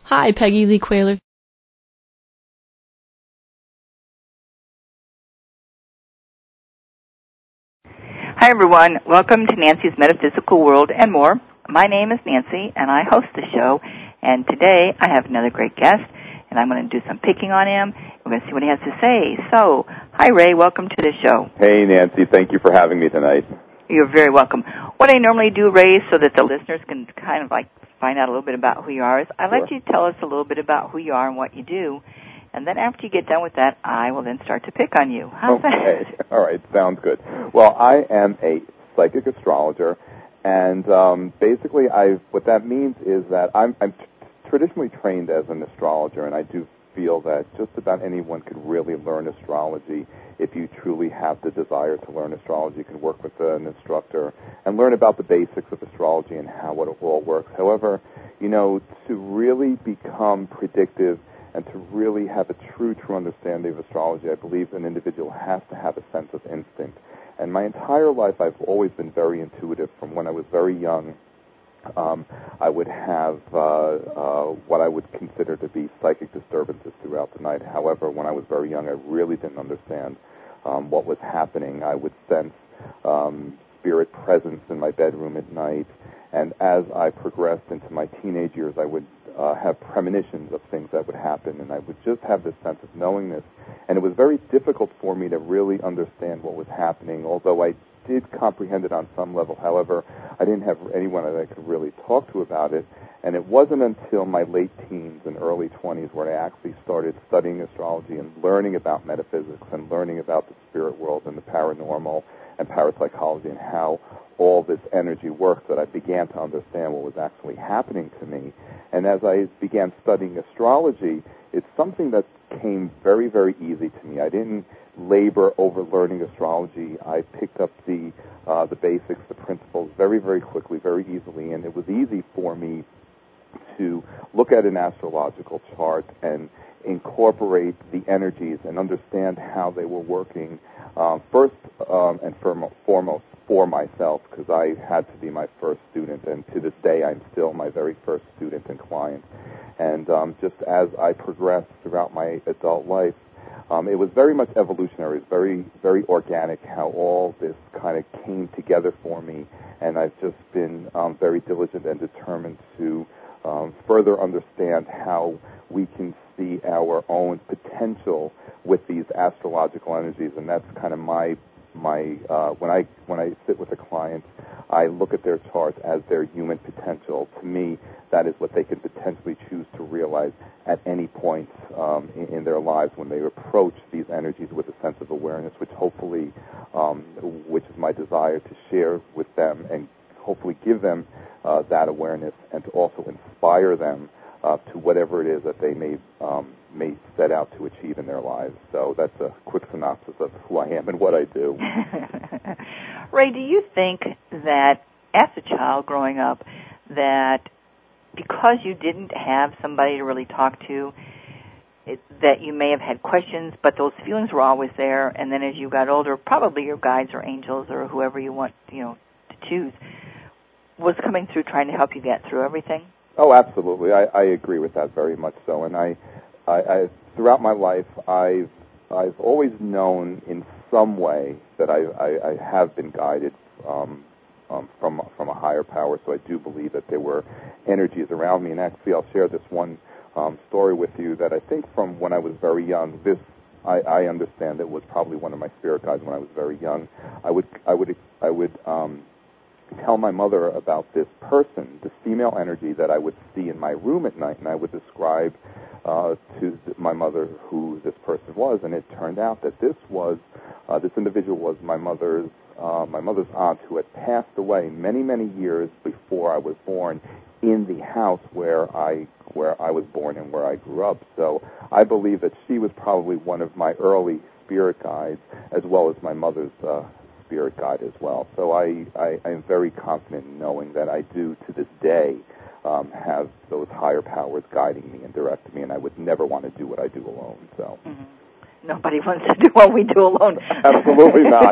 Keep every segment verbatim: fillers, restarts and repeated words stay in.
Hi, Peggy Lee Quayler. Hi, everyone. Welcome to Nancy's Metaphysical World and More. My name is Nancy, and I host the show. And today I have another great guest, and I'm going to do some picking on him. We're going to see what he has to say. So, hi, Ray. Welcome to the show. Hey, Nancy. Thank you for having me tonight. You're very welcome. What I normally do, Ray, so that the listeners can kind of like find out a little bit about who you are, is I let Sure. you tell us a little bit about who you are and what you do. And then after you get done with that, I will then start to pick on you. How's okay. that? All right. Sounds good. Well, I am a psychic astrologer, and um, basically, I what that means is that I'm, I'm t- traditionally trained as an astrologer, and I do feel that just about anyone could really learn astrology if you truly have the desire to learn astrology. You can work with an instructor and learn about the basics of astrology and how it all works. However, you know, to really become predictive and to really have a true, true understanding of astrology, I believe an individual has to have a sense of instinct. And my entire life, I've always been very intuitive. From when I was very young, um, I would have uh, uh, what I would consider to be psychic disturbances throughout the night. However, when I was very young, I really didn't understand um, what was happening. I would sense um, spirit presence in my bedroom at night. And as I progressed into my teenage years, I would uh, have premonitions of things that would happen, and I would just have this sense of knowingness. And it was very difficult for me to really understand what was happening, although I did comprehend it on some level. However, I didn't have anyone that I could really talk to about it. And it wasn't until my late teens and early twenties where I actually started studying astrology and learning about metaphysics and learning about the spirit world and the paranormal and parapsychology and how all this energy works, that I began to understand what was actually happening to me. And as I began studying astrology, it's something that came very, very easy to me. I didn't labor over learning astrology. I picked up the uh, the basics, the principles very, very quickly, very easily, and it was easy for me to look at an astrological chart and incorporate the energies and understand how they were working, um, first um, and foremost for myself, because I had to be my first student, and to this day I'm still my very first student and client. And um, just as I progressed throughout my adult life, um, it was very much evolutionary. It was very, very organic how all this kind of came together for me, and I've just been um, very diligent and determined to um, further understand how we can see our own potential with these astrological energies, and that's kind of my my uh, when I when I sit with a client, I look at their charts as their human potential. To me, that is what they can potentially choose to realize at any point um, in, in their lives when they approach these energies with a sense of awareness, which hopefully, um, which is my desire to share with them and hopefully give them uh, that awareness and to also inspire them uh, to whatever it is that they may um, may set out to achieve in their lives. So that's a quick synopsis of who I am and what I do. Ray, do you think that as a child growing up, that because you didn't have somebody to really talk to, it, that you may have had questions, but those feelings were always there, and then as you got older, probably your guides or angels or whoever you want, you know, to choose, was coming through trying to help you get through everything? Oh, absolutely. I, I agree with that very much so. And I, I, I, throughout my life, I've, I've always known in some way that I, I, I have been guided um, um, from from a higher power. So I do believe that there were energies around me. And actually, I'll share this one um, story with you that I think from when I was very young. This I, I understand it was probably one of my spirit guides when I was very young. I would I would I would. Um, tell my mother about this person, this female energy that I would see in my room at night, and I would describe uh, to my mother who this person was, and it turned out that this was, uh, this individual was my mother's, uh, my mother's aunt who had passed away many, many years before I was born in the house where I, where I was born and where I grew up. So I believe that she was probably one of my early spirit guides, as well as my mother's uh, spirit guide as well. So I, I, I'm very confident in knowing that I do, to this day, um, have those higher powers guiding me and directing me, and I would never want to do what I do alone. So mm-hmm. Nobody wants to do what we do alone. Absolutely not.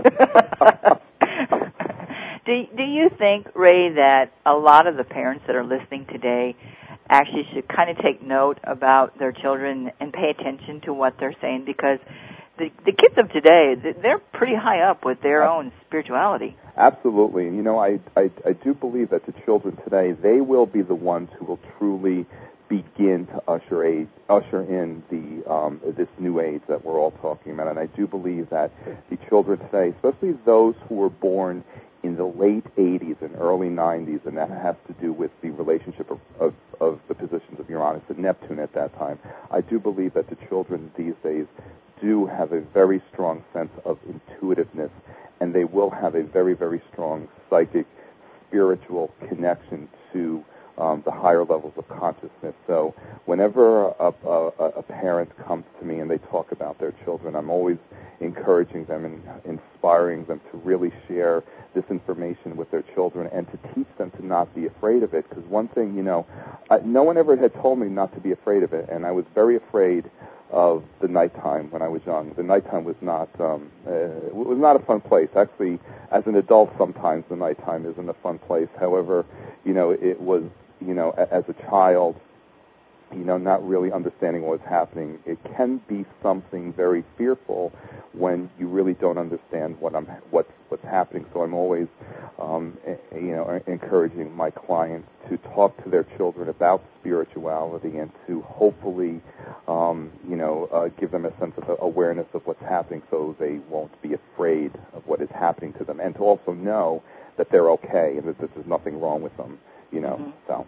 do, do you think, Ray, that a lot of the parents that are listening today actually should kind of take note about their children and pay attention to what they're saying, because the the kids of today, they're pretty high up with their own spirituality. Absolutely. And, you know, I, I, I do believe that the children today, they will be the ones who will truly begin to usher age, usher in the um, this new age that we're all talking about. And I do believe that the children today, especially those who were born in the late eighties and early nineties, and that has to do with the relationship of, of, of the positions of Uranus and Neptune at that time, I do believe that the children these days do have a very strong sense of intuitiveness, and they will have a very, very strong psychic, spiritual connection to um, the higher levels of consciousness. So whenever a, a, a parent comes to me and they talk about their children, I'm always encouraging them and inspiring them to really share this information with their children and to teach them to not be afraid of it. Because one thing, you know, I, no one ever had told me not to be afraid of it, and I was very afraid of the nighttime when I was young. The nighttime was not um, uh, it was not a fun place. Actually, as an adult, sometimes the nighttime isn't a fun place. However, you know, it was, you know, a, as a child, you know, not really understanding what was happening. It can be something very fearful when you really don't understand what I'm what's what's happening. So I'm always, um, you know, encouraging my clients to talk to their children about spirituality and to hopefully, um, you know, uh, give them a sense of awareness of what's happening, so they won't be afraid of what is happening to them, and to also know that they're okay and that there's nothing wrong with them, you know. Mm-hmm. So.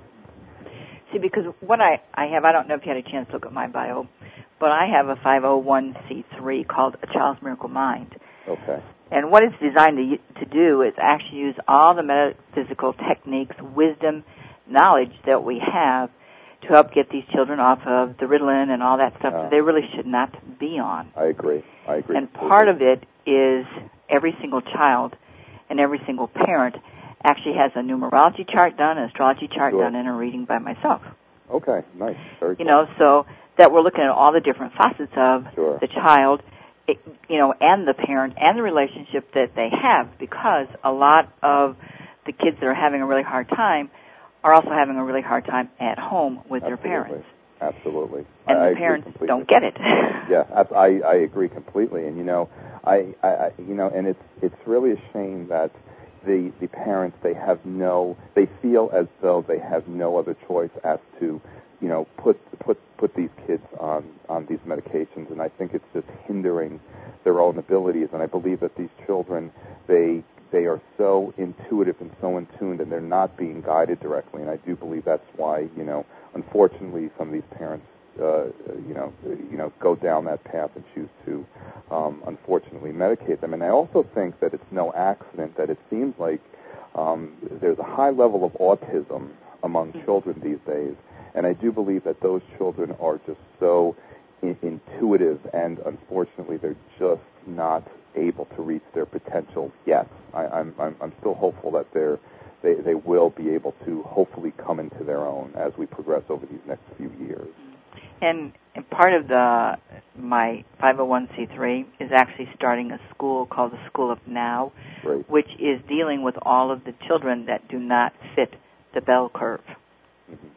See, because what I, I have, I don't know if you had a chance to look at my bio, but I have a five oh one c three called A Child's Miracle Mind. Okay. And what it's designed to, to do is actually use all the metaphysical techniques, wisdom, knowledge that we have to help get these children off of the Ritalin and all that stuff Uh, that they really should not be on. I agree. I agree. And part of it is every single child and every single parent actually has a numerology chart done, an astrology chart Sure. done, and a reading by myself. Okay, nice. Very You cool. know, so that we're looking at all the different facets of Sure. the child, it, you know, and the parent and the relationship that they have, because a lot of the kids that are having a really hard time are also having a really hard time at home with Absolutely. their parents. Absolutely. And I, the I parents agree don't get it. Yeah, I, I agree completely. And, you know, I, I, you know, and it's it's really a shame that the the parents, they have no, they feel as though they have no other choice as to, you know, put put put these kids on on these medications, and I think it's just hindering their own abilities. And I believe that these children, they they are so intuitive and so in tune, and they're not being guided directly. And I do believe that's why, you know, unfortunately, some of these parents, uh, you know, you know, go down that path and choose to, um, unfortunately, medicate them. And I also think that it's no accident that it seems like um, there's a high level of autism among children these days. And I do believe that those children are just so in- intuitive, and unfortunately, they're just not able to reach their potential yet. I, I'm, I'm, I'm still hopeful that they're, they, they will be able to hopefully come into their own as we progress over these next few years. And, and part of the my five oh one c three is actually starting a school called the School of Now, Great. which is dealing with all of the children that do not fit the bell curve. Mm-hmm.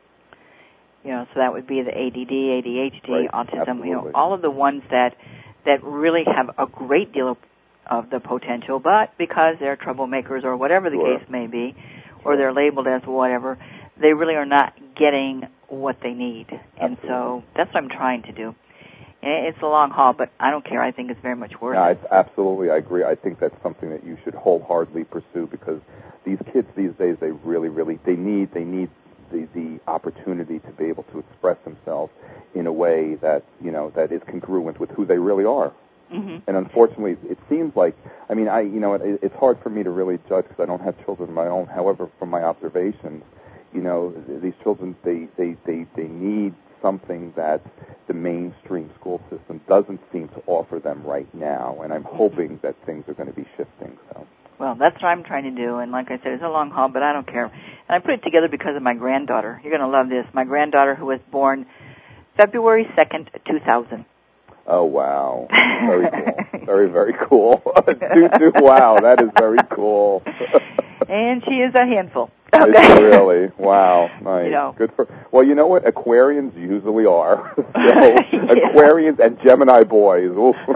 You know, so that would be the A D D, A D H D, Right. autism, Absolutely. you know, all of the ones that that really have a great deal of, of the potential, but because they're troublemakers or whatever the Sure. case may be, Sure. or they're labeled as whatever, they really are not getting what they need. And Absolutely. so that's what I'm trying to do. And it's a long haul, but I don't care. I think it's very much worth No, it. it's absolutely, I agree. I think that's something that you should wholeheartedly pursue, because these kids these days, they really, really, they need, they need the, the opportunity to be able to express themselves in a way that, you know, that is congruent with who they really are. Mm-hmm. And unfortunately, it seems like, I mean, I, you know, it, it's hard for me to really judge because I don't have children of my own. However, from my observations, you know, these children, they, they, they, they need something that the mainstream school system doesn't seem to offer them right now, and I'm hoping that things are going to be shifting. So. Well, that's what I'm trying to do, and like I said, it's a long haul, but I don't care. And I put it together because of my granddaughter. You're going to love this. My granddaughter, who was born February second, two thousand. Oh, wow. Very cool. Very, very cool. do, do, wow, that is very cool. And she is a handful. Okay. Really? Wow. Nice. You know. Good for. Well, you know what Aquarians usually are. So, yeah. Aquarians and Gemini boys.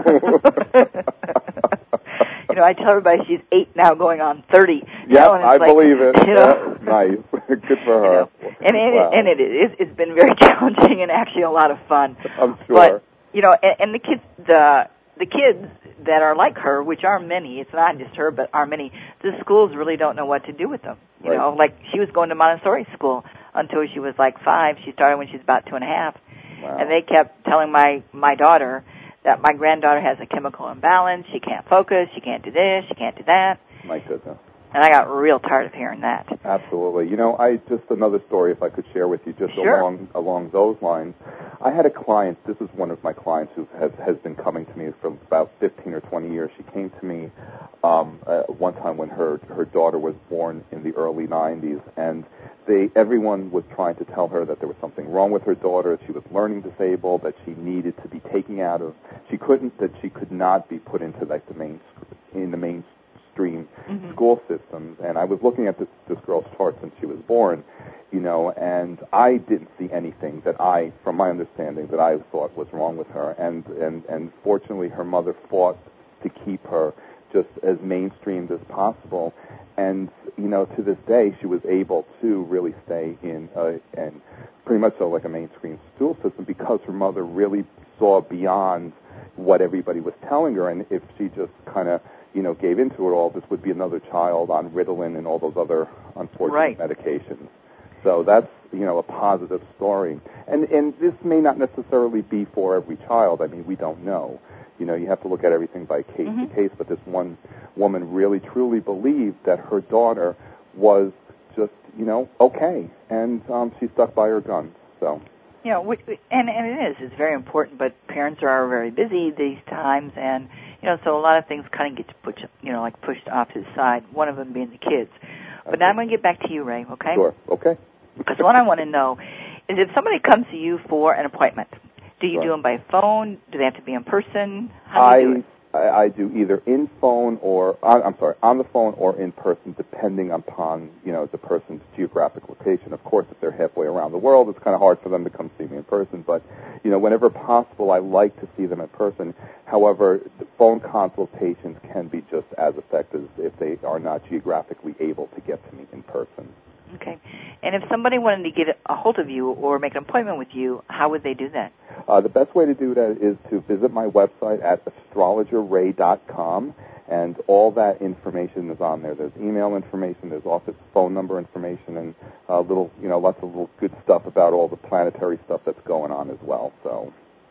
You know, I tell everybody she's eight now, going on thirty. Yeah, I like, believe it. You know, yeah, nice. Good for her. You know, and and, wow. it, and it is. It's been very challenging and actually a lot of fun. I'm sure. But you know, and, and the kids, the the kids that are like her, which are many. It's not just her, but are many. The schools really don't know what to do with them. You right. know, like she was going to Montessori school until she was like five. She started when she was about two and a half, wow. and they kept telling my my daughter that my granddaughter has a chemical imbalance. She can't focus. She can't do this. She can't do that. My goodness. And I got real tired of hearing that. Absolutely. You know, I just another story, if I could share with you, just sure. along along those lines. I had a client. This is one of my clients who has has been coming to me for about fifteen or twenty years. She came to me um, uh, one time when her her daughter was born in the early nineties, and they everyone was trying to tell her that there was something wrong with her daughter. She was learning disabled. That she needed to be taken out of. She couldn't. That she could not be put into like the main in the main. Stream mm-hmm. school systems, and I was looking at this this girl's chart since she was born, you know, and I didn't see anything that I, from my understanding, that I thought was wrong with her, and and and fortunately, her mother fought to keep her just as mainstreamed as possible, and you know, to this day, she was able to really stay in a, and pretty much so like a mainstream school system because her mother really saw beyond what everybody was telling her, and if she just kind of you know, gave into it all, this would be another child on Ritalin and all those other unfortunate right. medications. So that's, you know, a positive story. And and this may not necessarily be for every child. I mean, we don't know. You know, you have to look at everything by case mm-hmm. to case, but this one woman really, truly believed that her daughter was just, you know, okay. And um, she stuck by her guns, so... You know, and, and it is. It's very important, but parents are very busy these times, and, you know, so a lot of things kind of get pushed, you know, like pushed off to the side, one of them being the kids. But okay. Now I'm going to get back to you, Ray, okay? Sure, okay. Because what I want to know is if somebody comes to you for an appointment, do you sure. do them by phone? Do they have to be in person? How do you I, do it? I, I do either in phone or, on, I'm sorry, on the phone or in person, depending upon, you know, the person's geographic location. Of course, if they're halfway around the world, it's kind of hard for them to come see me in person. But, you know, whenever possible, I like to see them in person. However, the phone consultations can be just as effective if they are not geographically able to get to me in person. Okay. And if somebody wanted to get a hold of you or make an appointment with you, how would they do that? Uh, the best way to do that is to visit my website at astrologer ray dot com, and all that information is on there. There's email information, there's office phone number information, and uh, little, you know, lots of little good stuff about all the planetary stuff that's going on as well. So.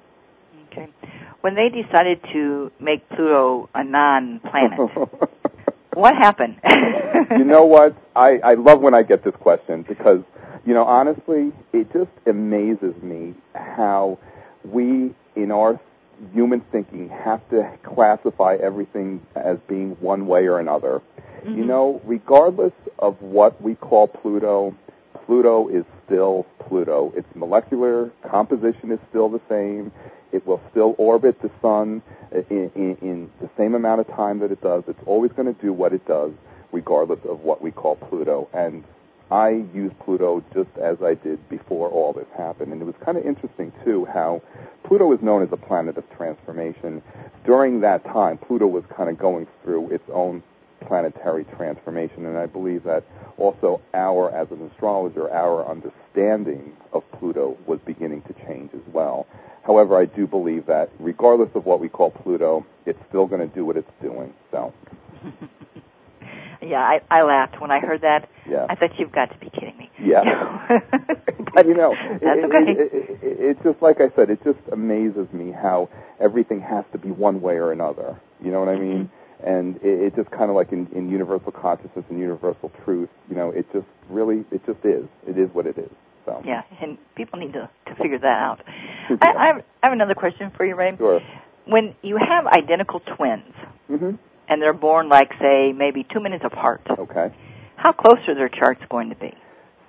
Okay. When they decided to make Pluto a non-planet, what happened? You know what? I, I love when I get this question because, you know, honestly, it just amazes me how we, in our human thinking, have to classify everything as being one way or another. Mm-hmm. You know, regardless of what we call Pluto, Pluto is still Pluto. Its molecular composition is still the same. It will still orbit the sun in, in, in the same amount of time that it does. It's always going to do what it does, regardless of what we call Pluto. And I use Pluto just as I did before all this happened. And it was kind of interesting, too, how Pluto is known as a planet of transformation. During that time, Pluto was kind of going through its own planetary transformation. And I believe that also our, as an astrologer, our understanding of Pluto was beginning to change as well. However, I do believe that regardless of what we call Pluto, it's still going to do what it's doing. So. Yeah, I, I laughed when I heard that. Yeah. I thought, you've got to be kidding me. Yeah. But you know, that's it, okay. It, it, it, it's just, like I said, it just amazes me how everything has to be one way or another. You know what I mean? Mm-hmm. And it, it just kind of like in, in universal consciousness and universal truth, you know, it just really, it just is. It is what it is. So. Yeah, and people need to, to figure that out. Yeah. I, I, have, I have another question for you, Ray. Sure. When you have identical twins, mm-hmm. and they're born, like, say, maybe two minutes apart, okay, how close are their charts going to be?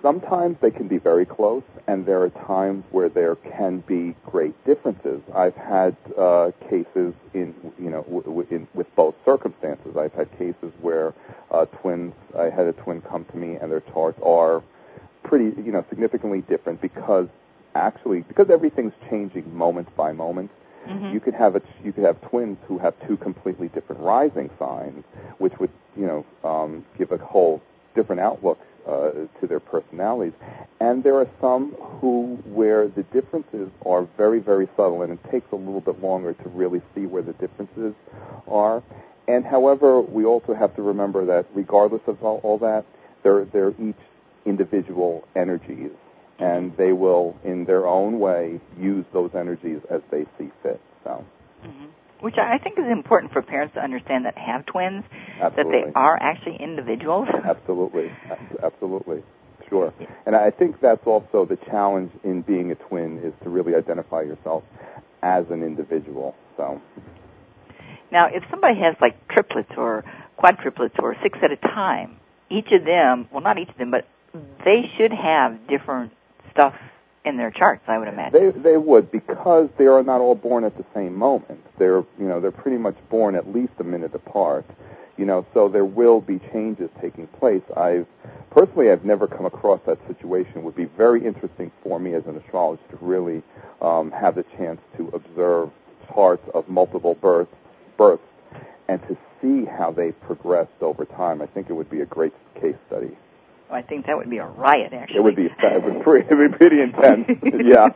sometimes they can be very close, and there are times where there can be great differences. I've had uh, cases in, you know, w- w- in, with both circumstances. I've had cases where uh, twins, I had a twin come to me, and their charts are pretty, you know, significantly different because actually, because everything's changing moment by moment. Mm-hmm. You could have a, you could have twins who have two completely different rising signs, which would, you know, um, give a whole different outlook uh, to their personalities. And there are some who, where the differences are very, very subtle, and it takes a little bit longer to really see where the differences are. And however, we also have to remember that regardless of all, all that, they're they're each individual energies, and they will, in their own way, use those energies as they see fit. So, mm-hmm. Which I think is important for parents to understand that have twins, absolutely. that they are actually individuals. Absolutely, absolutely, sure. And I think that's also the challenge in being a twin, is to really identify yourself as an individual. So, now, if somebody has like triplets or quadruplets or six at a time, each of them, well, not each of them, but they should have different stuff in their charts, I would imagine. They they would, because they are not all born at the same moment. They're, you know, they're pretty much born at least a minute apart. You know, so there will be changes taking place. I've personally, I've never come across that situation. It would be very interesting for me as an astrologist to really um, have the chance to observe charts of multiple births, births, and to see how they progressed over time. I think it would be a great case study. I think that would be a riot, actually. It would be, it would pretty, it would be pretty intense, yeah.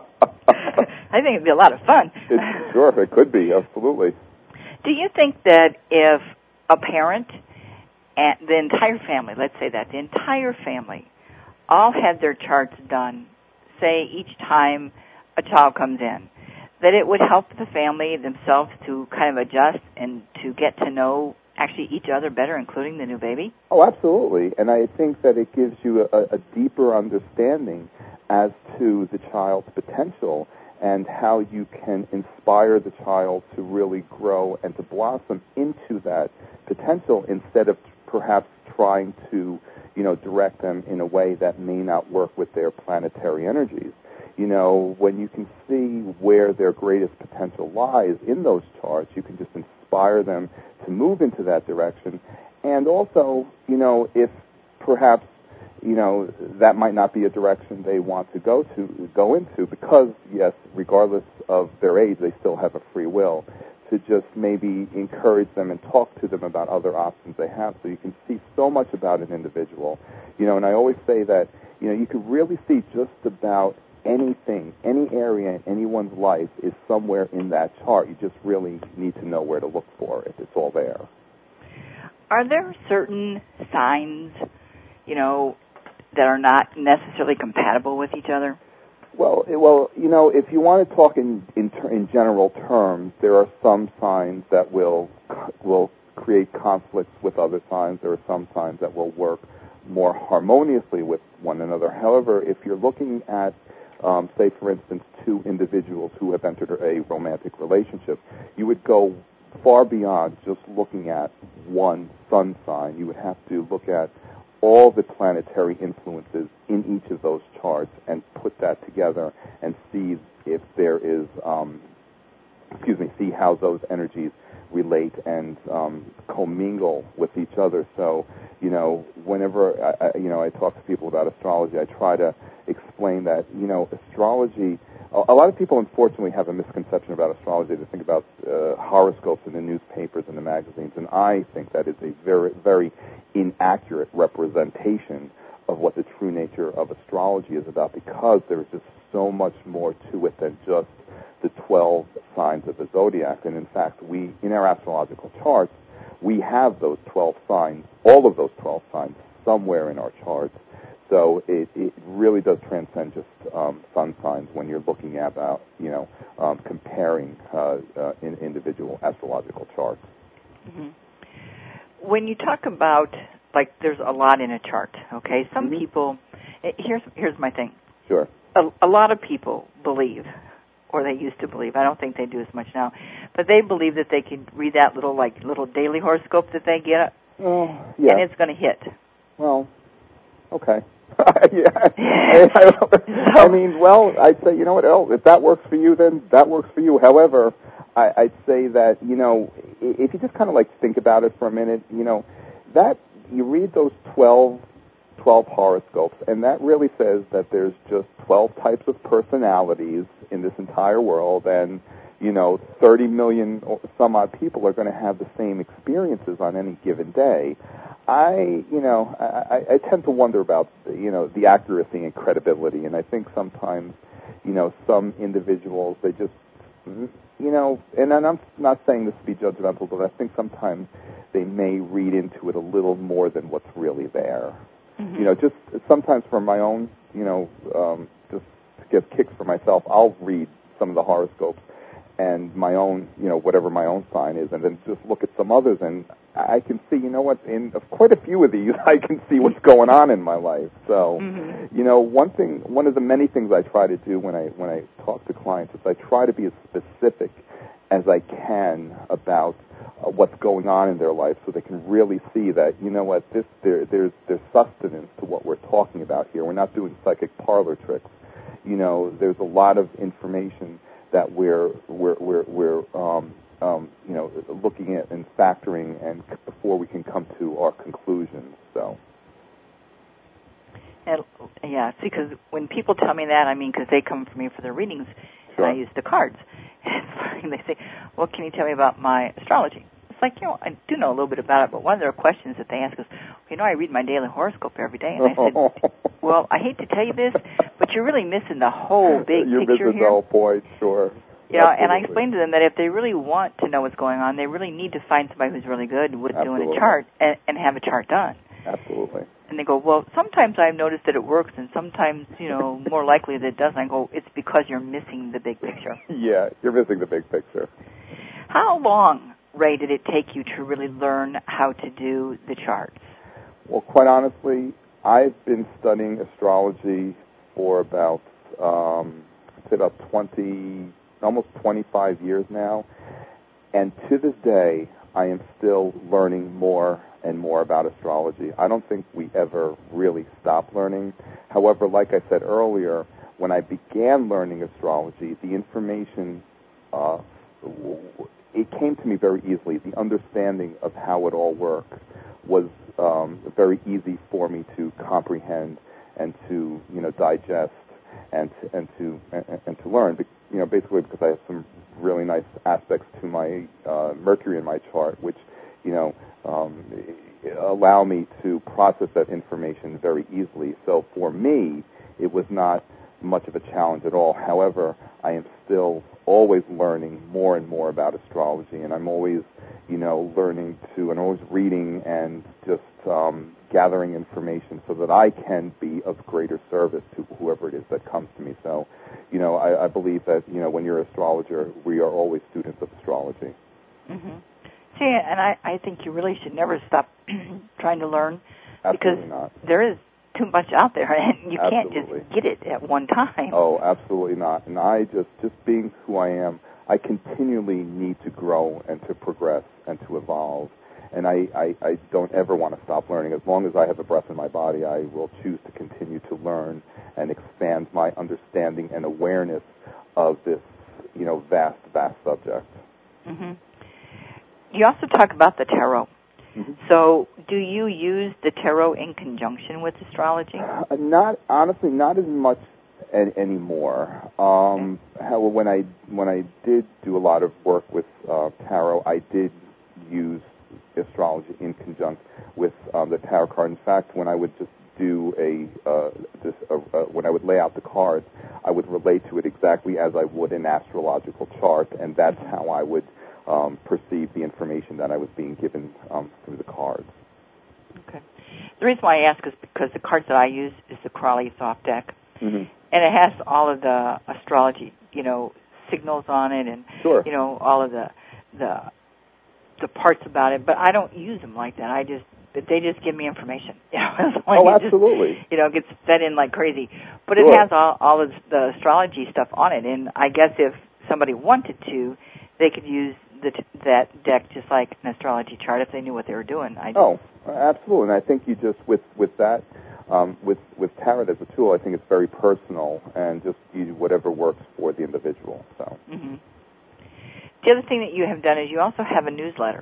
I think it would be a lot of fun. It, sure, it could be, absolutely. Do you think that if a parent and the entire family, let's say that, the entire family, all had their charts done, say each time a child comes in, that it would help the family themselves to kind of adjust and to get to know actually each other better, including the new baby? Oh, absolutely. And I think that it gives you a, a deeper understanding as to the child's potential and how you can inspire the child to really grow and to blossom into that potential, instead of perhaps trying to, you know, direct them in a way that may not work with their planetary energies. You know, when you can see where their greatest potential lies in those charts, you can just inspire them to move into that direction. And also, you know, if perhaps, you know, that might not be a direction they want to go to, go into, because, yes, regardless of their age, they still have a free will, to just maybe encourage them and talk to them about other options they have, so you can see so much about an individual. You know, and I always say that, you know, you can really see just about anything, any area in anyone's life is somewhere in that chart. You just really need to know where to look for it. It's all there. Are there certain signs, you know, that are not necessarily compatible with each other? Well, well, you know, if you want to talk in in, ter- in general terms, there are some signs that will will create conflicts with other signs. There are some signs that will work more harmoniously with one another. However, if you're looking at Um, say, for instance, two individuals who have entered a romantic relationship, you would go far beyond just looking at one sun sign. You would have to look at all the planetary influences in each of those charts and put that together and see if there is, um, excuse me, see how those energies relate and um, commingle with each other. So, you know, whenever I, I, you know, I talk to people about astrology, I try to explain that, you know, astrology, a, a lot of people unfortunately have a misconception about astrology. They think about uh, horoscopes in the newspapers and the magazines, and I think that is a very, very inaccurate representation of what the true nature of astrology is about, because there is just so much more to it than just the twelve signs of the zodiac. And in fact, we, in our astrological charts, we have those twelve signs, all of those twelve signs, somewhere in our charts. So it, it really does transcend just um, sun signs when you're looking about, you know, um, comparing uh, uh, in individual astrological charts. Mm-hmm. When you talk about, like, there's a lot in a chart, okay? Some mm-hmm. people, here's here's my thing. Sure. A, a lot of people believe, or they used to believe, I don't think they do as much now, but they believe that they can read that little, like, little daily horoscope that they get, oh, yeah. and it's going to hit. Well, okay. yeah. I, I mean, well, I'd say, you know what, oh, if that works for you, then that works for you. However, I, I'd say that, you know, if you just kind of like think about it for a minute, you know, that you read those twelve, twelve horoscopes, and that really says that there's just twelve types of personalities in this entire world, and, you know, thirty million or some odd people are going to have the same experiences on any given day. I, you know, I, I tend to wonder about, you know, the accuracy and credibility, and I think sometimes, you know, some individuals, they just, you know, and I'm not saying this to be judgmental, but I think sometimes they may read into it a little more than what's really there. Mm-hmm. You know, just sometimes for my own, you know, um, just to get kicks for myself, I'll read some of the horoscopes and my own, you know, whatever my own sign is, and then just look at some others, and I can see, you know what, in quite a few of these, I can see what's going on in my life. So, mm-hmm. you know, one thing, one of the many things I try to do when I when I talk to clients is I try to be as specific as I can about uh, what's going on in their life, so they can really see that, you know what, this there there's there's sustenance to what we're talking about here. We're not doing psychic parlor tricks. You know, there's a lot of information that we're we're we're, we're um, um, you know, looking at and factoring, and c- before we can come to our conclusions. So, and, yeah, see, because when people tell me that, I mean, because they come for me for their readings, sure. and I use the cards, and they say, "Well, can you tell me about my astrology?" It's like, you know, I do know a little bit about it, but one of their questions that they ask is, you know, I read my daily horoscope every day, and I said, well, I hate to tell you this, but you're really missing the whole big you're picture here. You're missing the whole point, sure. You know, and I explained to them that if they really want to know what's going on, they really need to find somebody who's really good with Absolutely. doing a chart and, and have a chart done. Absolutely. And they go, well, sometimes I've noticed that it works, and sometimes, you know, more likely that it doesn't. I go, it's because you're missing the big picture. Yeah, you're missing the big picture. How long, Ray, did it take you to really learn how to do the charts? Well, quite honestly, I've been studying astrology for about, um, I'd say about twenty, almost twenty-five years now, and to this day, I am still learning more and more about astrology. I don't think we ever really stop learning. However, like I said earlier, when I began learning astrology, the information, uh, it came to me very easily. The understanding of how it all works was um, very easy for me to comprehend and to, you know, digest and to, and to and, and to learn. You know, basically because I have some really nice aspects to my uh, Mercury in my chart, which, you know, um, allow me to process that information very easily. So for me, it was not much of a challenge at all. However, I am still always learning more and more about astrology, and I'm always, you know, learning to, and always reading and just um, gathering information so that I can be of greater service to whoever it is that comes to me. So, you know, I, I believe that, you know, when you're an astrologer, we are always students of astrology. Mm-hmm. See, and I, I think you really should never stop trying to learn. Absolutely because not. there is too much out there, and you Absolutely. can't just get it at one time. Oh, absolutely not. And I just, just being who I am, I continually need to grow and to progress and to evolve. And I, I, I don't ever want to stop learning. As long as I have a breath in my body, I will choose to continue to learn and expand my understanding and awareness of this, you know, vast, vast subject. Mm-hmm. You also talk about the tarot. Mm-hmm. So do you use the tarot in conjunction with astrology? Uh, not, honestly, not as much a- anymore. Um, okay. However, when I, when I did do a lot of work with uh, tarot, I did use astrology in conjunction with um, the tarot card. In fact, when I would just do a, uh, this, uh, uh, when I would lay out the cards, I would relate to it exactly as I would an astrological chart, and that's how I would um, perceive the information that I was being given um, through the cards. Okay. The reason why I ask is because the cards that I use is the Crowley Soft Deck, mm-hmm. and it has all of the astrology, you know, signals on it, and sure. you know, all of the the the parts about it. But I don't use them like that. I just they just give me information. You know, oh, absolutely. Just, you know, it gets fed in like crazy. But sure. it has all all of the astrology stuff on it, and I guess if somebody wanted to, they could use the, that deck just like an astrology chart if they knew what they were doing. I just, oh, absolutely. And I think you just with with that. um, with with tarot as a tool, I think it's very personal and just use whatever works for the individual. So. Mm-hmm. The other thing that you have done is you also have a newsletter.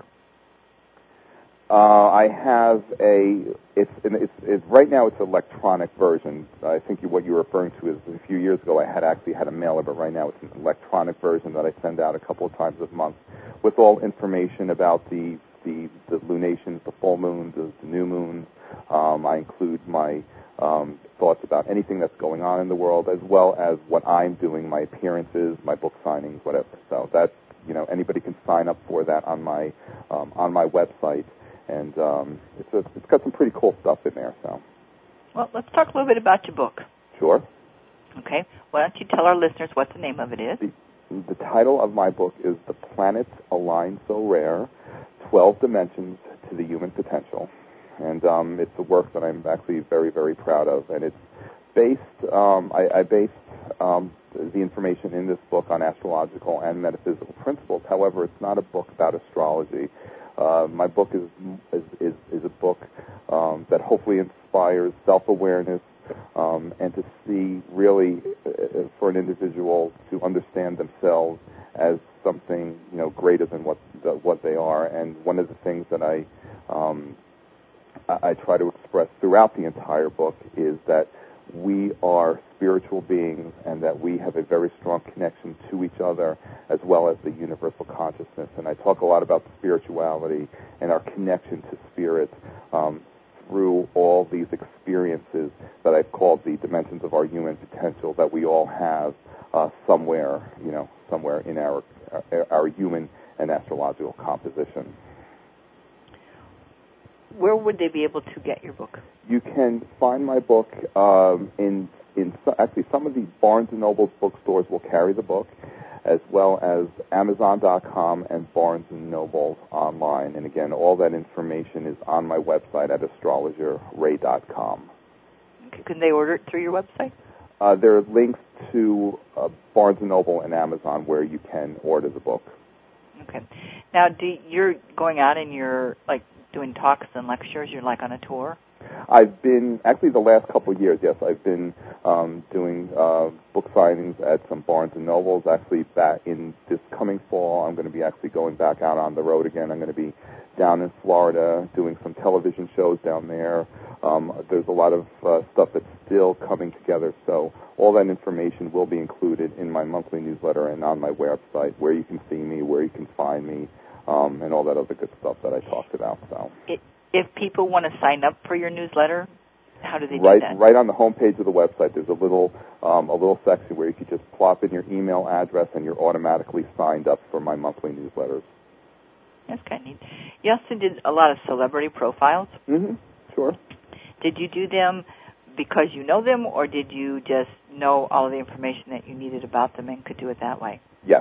Uh, I have a. It's, it's it's right now. It's an electronic version. I think you, what you're referring to is a few years ago I had actually had a mailer, but right now it's an electronic version that I send out a couple of times a month, with all information about the the, the lunations, the full moon, the, the new moon. Um, I include my um, thoughts about anything that's going on in the world, as well as what I'm doing, my appearances, my book signings, whatever. So that, you know, anybody can sign up for that on my um, on my website. And um, it's a, it's got some pretty cool stuff in there. So, well, let's talk a little bit about your book. Sure. Okay. Why don't you tell our listeners what the name of it is? The, the title of my book is "The Planets Align So Rare: Twelve Dimensions to the Human Potential," and um, it's a work that I'm actually very, very proud of. And it's based. Um, I, I based um, the information in this book on astrological and metaphysical principles. However, it's not a book about astrology. Uh, my book is, is is a book um, that hopefully inspires self-awareness um, and to see really uh, for an individual to understand themselves as something, you know, greater than what the, what they are. And one of the things that I um, I, I try to express throughout the entire book is that we are spiritual beings and that we have a very strong connection to each other as well as the universal consciousness. And I talk a lot about spirituality and our connection to spirit um, through all these experiences that I've called the dimensions of our human potential that we all have uh, somewhere, you know, somewhere in our, our our human and astrological composition. Where would they be able to get your book? You can find my book um, in in actually some of the Barnes and Noble bookstores will carry the book, as well as Amazon dot com and Barnes and Noble online. And again, all that information is on my website at astrologer ray dot com. Okay. Can they order it through your website? Uh, there are links to uh, Barnes and Noble and Amazon where you can order the book. Okay. Now, do you're going out and you're like doing talks and lectures? You're like on a tour? I've been, actually the last couple of years, yes, I've been um, doing uh, book signings at some Barnes and Nobles. Actually, back in this coming fall, I'm going to be actually going back out on the road again. I'm going to be down in Florida doing some television shows down there. Um, there's a lot of uh, stuff that's still coming together, so all that information will be included in my monthly newsletter and on my website, where you can see me, where you can find me, um, and all that other good stuff that I talked about. So. It- If people want to sign up for your newsletter, how do they right, do that? Right on the home page of the website, there's a little um, a little section where you can just plop in your email address and you're automatically signed up for my monthly newsletters. That's kind of neat. You also did a lot of celebrity profiles. Mm-hmm. Sure. Did you do them because you know them, or did you just know all of the information that you needed about them and could do it that way? Yes.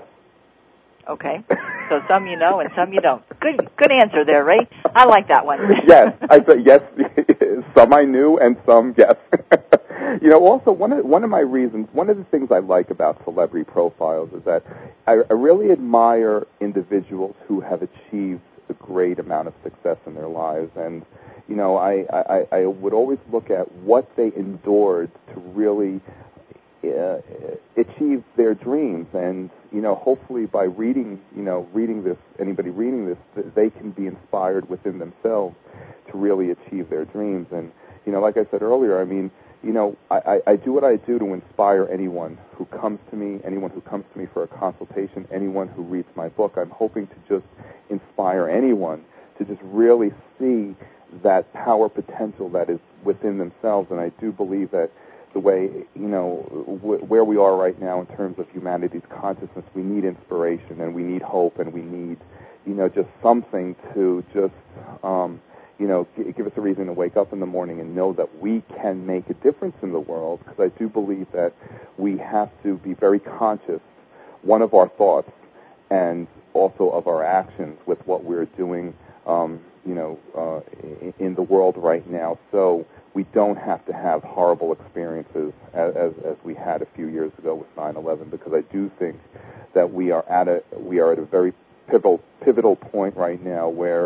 Okay. So some you know and some you don't. Good good answer there, Ray. I like that one. Yes. I said yes. Some I knew and some yes. You know, also one of one of my reasons, one of the things I like about celebrity profiles is that I, I really admire individuals who have achieved a great amount of success in their lives. And, you know, I, I, I would always look at what they endured to really Uh, achieve their dreams, and you know, hopefully by reading, you know, reading this, anybody reading this, they can be inspired within themselves to really achieve their dreams. And you know, like I said earlier, I mean, you know, I, I, I do what I do to inspire anyone who comes to me, anyone who comes to me for a consultation, anyone who reads my book. I'm hoping to just inspire anyone to just really see that power potential that is within themselves. And I do believe that the way, you know, w- where we are right now in terms of humanity's consciousness, we need inspiration and we need hope and we need, you know, just something to just, um, you know, g- give us a reason to wake up in the morning and know that we can make a difference in the world, because I do believe that we have to be very conscious, one, of our thoughts and also of our actions with what we're doing, um, you know, uh, in, in the world right now. So we don't have to have horrible experiences as, as, as we had a few years ago with nine eleven, because I do think that we are at a we are at a very pivotal pivotal point right now where,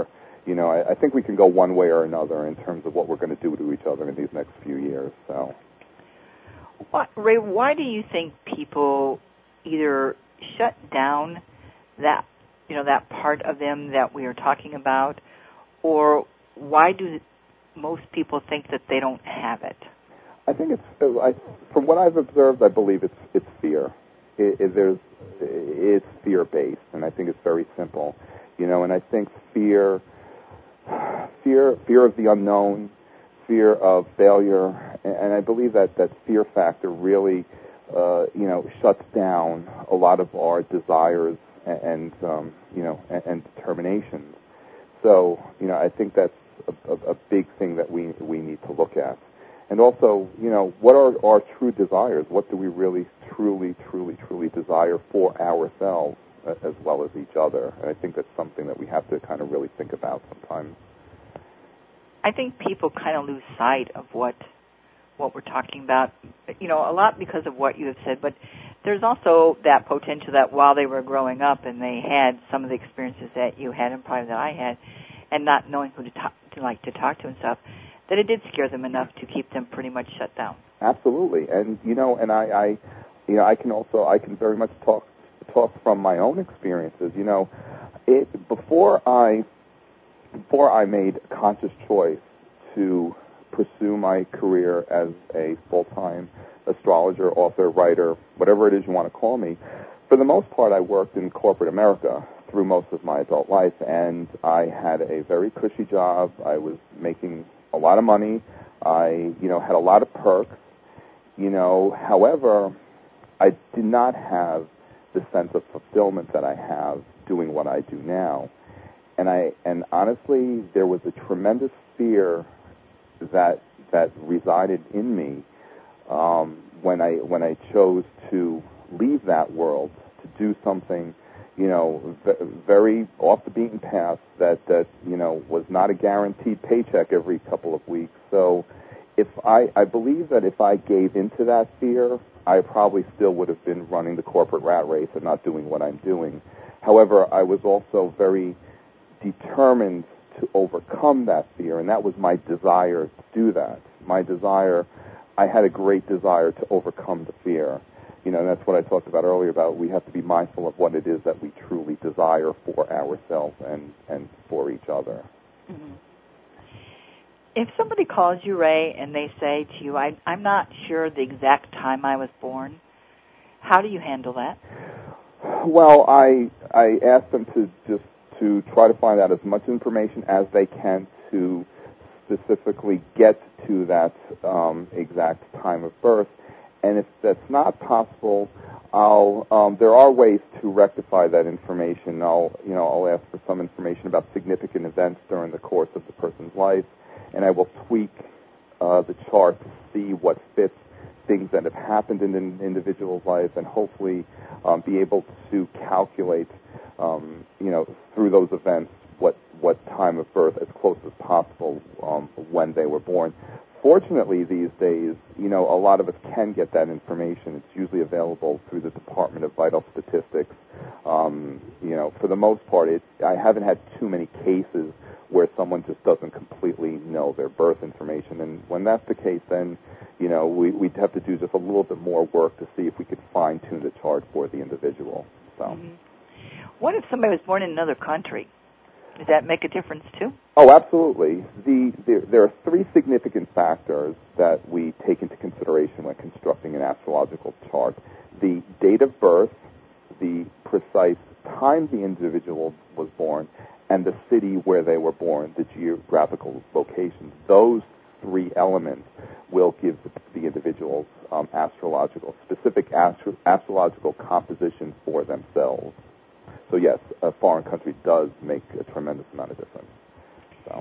you know, I, I think we can go one way or another in terms of what we're going to do to each other in these next few years. So, what, Ray, why do you think people either shut down that, you know, that part of them that we are talking about, or why do most people think that they don't have it? I think it's, I, from what I've observed, I believe it's it's fear. It, it, there's, it's fear-based, and I think it's very simple, you know. And I think fear, fear, fear of the unknown, fear of failure, and, and I believe that that fear factor really, uh, you know, shuts down a lot of our desires and, and um, you know, and, and determinations. So, you know, I think that's a, a, a big thing that we we need to look at. And also, you know, what are our true desires? What do we really, truly, truly, truly desire for ourselves as well as each other? And I think that's something that we have to kind of really think about sometimes. I think people kind of lose sight of what what we're talking about, you know, a lot because of what you have said, but there's also that potential that while they were growing up and they had some of the experiences that you had and probably that I had, and not knowing who to, talk, to like to talk to and stuff, that it did scare them enough to keep them pretty much shut down. Absolutely, and you know, and I, I, you know, I can also I can very much talk talk from my own experiences. You know, it before I before I made a conscious choice to pursue my career as a full-time astrologer, author, writer, whatever it is you want to call me. For the most part, I worked in corporate America through most of my adult life, and I had a very cushy job. I was making a lot of money. I, you know, had a lot of perks. You know, however, I did not have the sense of fulfillment that I have doing what I do now. And I, and honestly, there was a tremendous fear that that resided in me um, when I when I chose to leave that world to do something, you know, very off the beaten path that, that, you know, was not a guaranteed paycheck every couple of weeks. So if I, I believe that if I gave into that fear, I probably still would have been running the corporate rat race and not doing what I'm doing. However, I was also very determined to overcome that fear, and that was my desire to do that. My desire, I had a great desire to overcome the fear. You know, and that's what I talked about earlier about we have to be mindful of what it is that we truly desire for ourselves and, and for each other. Mm-hmm. If somebody calls you, Ray, and they say to you, I, I'm not sure the exact time I was born, how do you handle that? Well, I I ask them to just to try to find out as much information as they can to specifically get to that um, exact time of birth. And if that's not possible, I'll um, there are ways to rectify that information. I'll you know I'll ask for some information about significant events during the course of the person's life, and I will tweak uh, the chart to see what fits things that have happened in an individual's life, and hopefully um, be able to calculate um, you know through those events what what time of birth as close as possible um, when they were born. Fortunately, these days, you know, a lot of us can get that information. It's usually available through the Department of Vital Statistics. Um, you know, for the most part, it, I haven't had too many cases where someone just doesn't completely know their birth information. And when that's the case, then, you know, we, we'd have to do just a little bit more work to see if we could fine-tune the chart for the individual. So, mm-hmm. What if somebody was born in another country? Does that make a difference, too? Oh, absolutely. The, the, there are three significant factors that we take into consideration when constructing an astrological chart. The date of birth, the precise time the individual was born, and the city where they were born, the geographical location. Those three elements will give the, the individuals um, astrological, specific astro- astrological composition for themselves. So yes, a foreign country does make a tremendous amount of difference. So.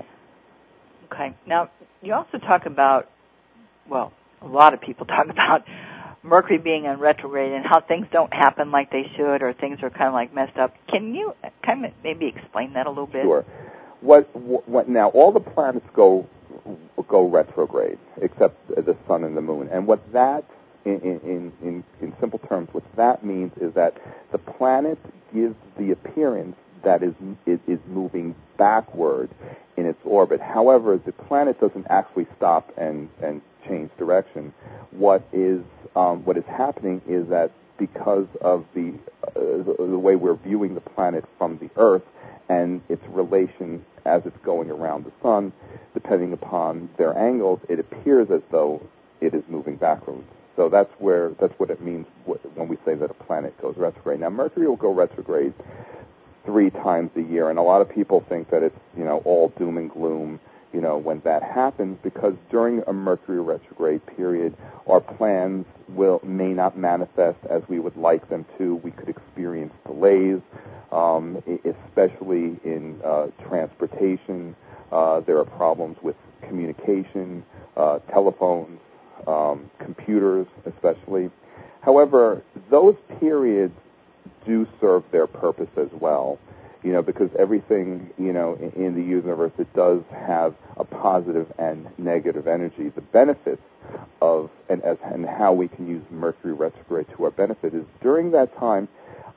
Okay. Now, you also talk about, well, a lot of people talk about Mercury being in retrograde and how things don't happen like they should, or things are kind of like messed up. Can you kind of maybe explain that a little bit? Sure. What, what now? All the planets go go retrograde except the sun and the moon, and what that In, in, in, in simple terms, what that means is that the planet gives the appearance that is, is is moving backward in its orbit. However, the planet doesn't actually stop and, and change direction. What is um, what is happening is that because of the, uh, the the way we're viewing the planet from the Earth and its relation as it's going around the sun, depending upon their angles, it appears as though it is moving backwards. So that's where that's what it means when we say that a planet goes retrograde. Now, Mercury will go retrograde three times a year, and a lot of people think that it's, you know, all doom and gloom, you know, when that happens, because during a Mercury retrograde period, our plans will may not manifest as we would like them to. We could experience delays, um, especially in uh, transportation. Uh, there are problems with communication, uh, telephones, um, computers especially. However, those periods do serve their purpose as well, you know, because everything, you know, in, in the universe, it does have a positive and negative energy. The benefits of, and, as, and how we can use Mercury retrograde to our benefit is during that time,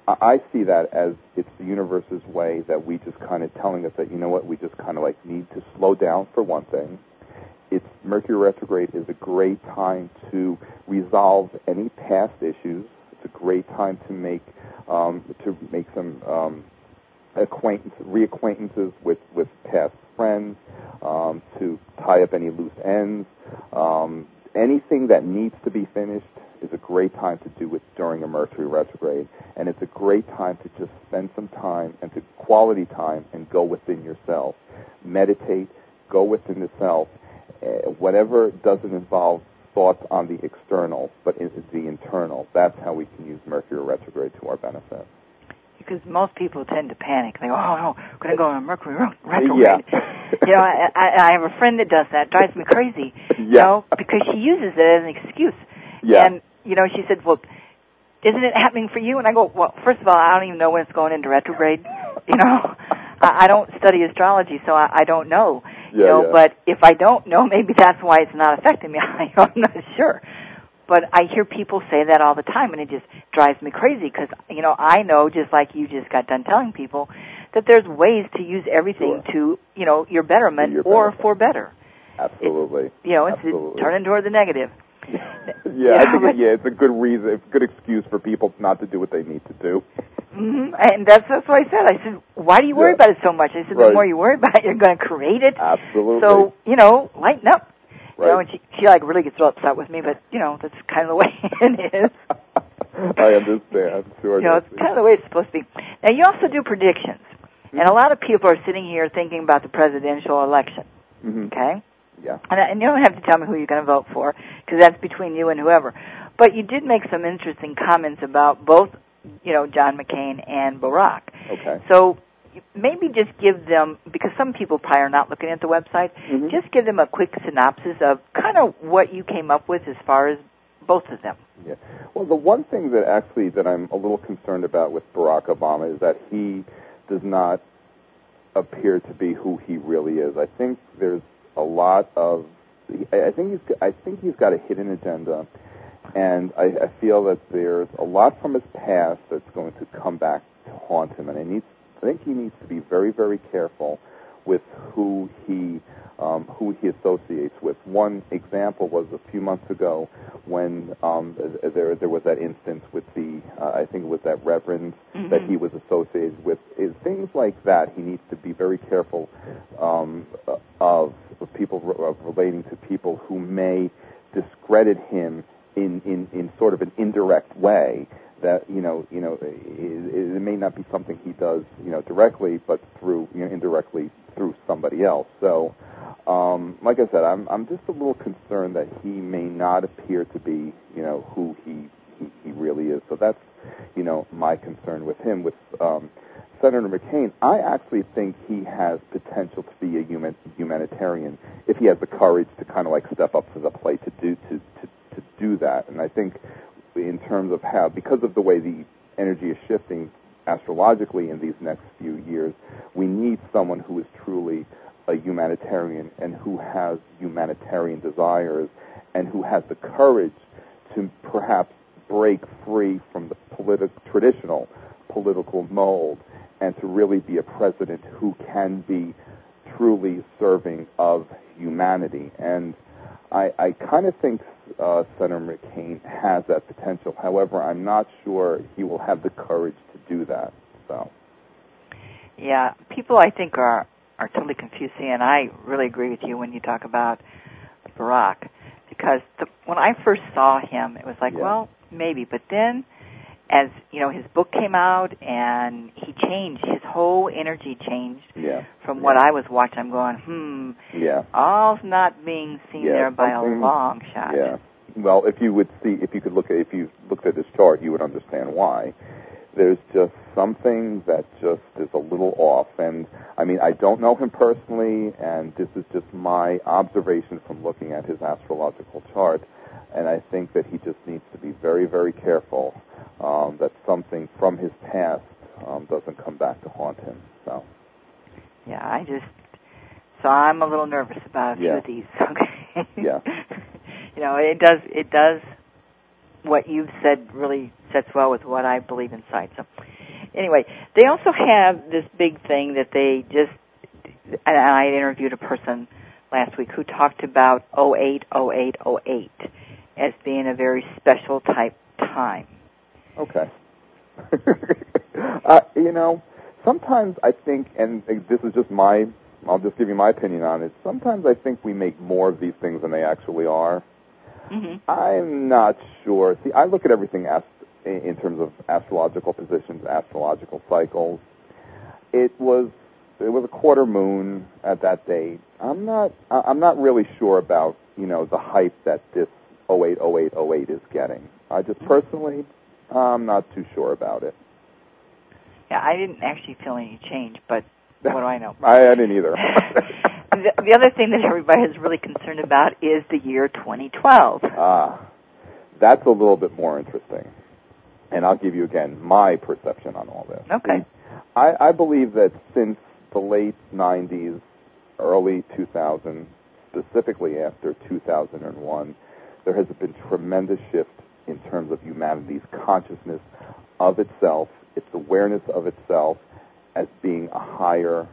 I see that as it's the universe's way that we just kind of telling us that, you know what, we just kind of like need to slow down for one thing. It's Mercury retrograde is a great time to resolve any past issues. It's a great time to make um, to make some um, acquaintance, reacquaintances with, with past friends, um, to tie up any loose ends. Um, anything that needs to be finished is a great time to do it during a Mercury retrograde, and it's a great time to just spend some time and to quality time and go within yourself, meditate, go within the self. Uh, whatever doesn't involve thoughts on the external, but is the internal. That's how we can use Mercury retrograde to our benefit. Because most people tend to panic. They go, oh, no, I'm going to go on a Mercury retrograde. Yeah. You know, I, I, I have a friend that does that. It drives me crazy. Yeah. You know, because she uses it as an excuse. Yeah. And, you know, she said, well, isn't it happening for you? And I go, well, first of all, I don't even know when it's going into retrograde. You know, I, I don't study astrology, so I, I don't know. Yeah, you know, yeah. But if I don't know, maybe that's why it's not affecting me. I'm not sure. But I hear people say that all the time, and it just drives me crazy because, you know, I know, just like you just got done telling people, that there's ways to use everything Sure. to, you know, your betterment your or benefit. for better. Absolutely. It, you know, Absolutely. it's turning toward the negative. yeah, yeah, I think but, yeah, it's a good reason, it's a good excuse for people not to do what they need to do. Mm-hmm. And that's, that's what I said. I said, why do you worry Yeah. about it so much? I said, Right. the more you worry about it, you're going to create it. Absolutely. So, you know, lighten up. Right. You know, and she, she like really gets real upset with me, but, you know, that's kind of the way it is. I understand. Sure. You know, it's kind of the way it's supposed to be. Now, you also do predictions. And a lot of people are sitting here thinking about the presidential election. Mm-hmm. Okay? Yeah. And, and you don't have to tell me who you're going to vote for, because that's between you and whoever. But you did make some interesting comments about both, you know, John McCain and Barack. Okay. So maybe just give them, because some people probably are not looking at the website, Mm-hmm. just give them a quick synopsis of kind of what you came up with as far as both of them. Yeah. Well, the one thing that actually that I'm a little concerned about with Barack Obama is that he does not appear to be who he really is. I think there's a lot of, I think he's, I think he's got a hidden agenda, and I, I feel that there's a lot from his past that's going to come back to haunt him, and I need, I think he needs to be very, very careful with who he um, who he associates with. One example was a few months ago when um, there there was that instance with the uh, I think it was that reverend Mm-hmm. that he was associated with. Is things like that he needs to be very careful um, of people of relating to people who may discredit him in, in, in sort of an indirect way. That you know, you know, it, it may not be something he does, you know, directly, but through, you know, indirectly through somebody else. So, um, like I said, I'm I'm just a little concerned that he may not appear to be, you know, who he he, he really is. So that's, you know, my concern with him. With um, Senator McCain, I actually think he has potential to be a human, humanitarian if he has the courage to kind of like step up to the plate to do to to, to do that. And I think, in terms of how, because of the way the energy is shifting astrologically in these next few years, we need someone who is truly a humanitarian and who has humanitarian desires and who has the courage to perhaps break free from the politi- traditional political mold and to really be a president who can be truly serving of humanity. And I, I kind of think uh, Senator McCain has that potential. However, I'm not sure he will have the courage to do that. So, yeah, people I think are are totally confused, and I really agree with you when you talk about Barack, because the, when I first saw him, it was like, yeah. well, maybe, but then, as you know, his book came out and he changed. His whole energy changed yeah. from yeah. what I was watching. I'm going, hmm, yeah. all's not being seen yeah, there by a something- long shot. Yeah. Well, if you would see, if you could look at, if you looked at this chart, you would understand why. There's just something that just is a little off. And, I mean, I don't know him personally, and this is just my observation from looking at his astrological chart. And I think that he just needs to be very, very careful um, that something from his past um, doesn't come back to haunt him. So, Yeah, I just, so I'm a little nervous about a few Yeah. of these. Okay. Yeah. You know, it does, it does, what you've said really sets well with what I believe inside. So, anyway, they also have this big thing that they just, and I interviewed a person last week who talked about oh eight oh eight oh eight as being a very special type time. Okay. uh, you know, sometimes I think, and this is just my, I'll just give you my opinion on it, sometimes I think we make more of these things than they actually are. Mm-hmm. I'm not sure. See, I look at everything as, in terms of astrological positions, astrological cycles. It was it was a quarter moon at that date. I'm not I'm not really sure about, you know, the hype that this oh eight oh eight oh eight is getting. I just personally, I'm not too sure about it. Yeah, I didn't actually feel any change, but what do I know? I, I didn't either. the, the other thing that everybody is really concerned about is the year twenty twelve. Ah, that's a little bit more interesting. And I'll give you, again, my perception on all this. Okay. I, I believe that since the late nineties, early two thousand, specifically after two thousand one, there has been tremendous shift in terms of humanity's consciousness of itself, its awareness of itself as being a higher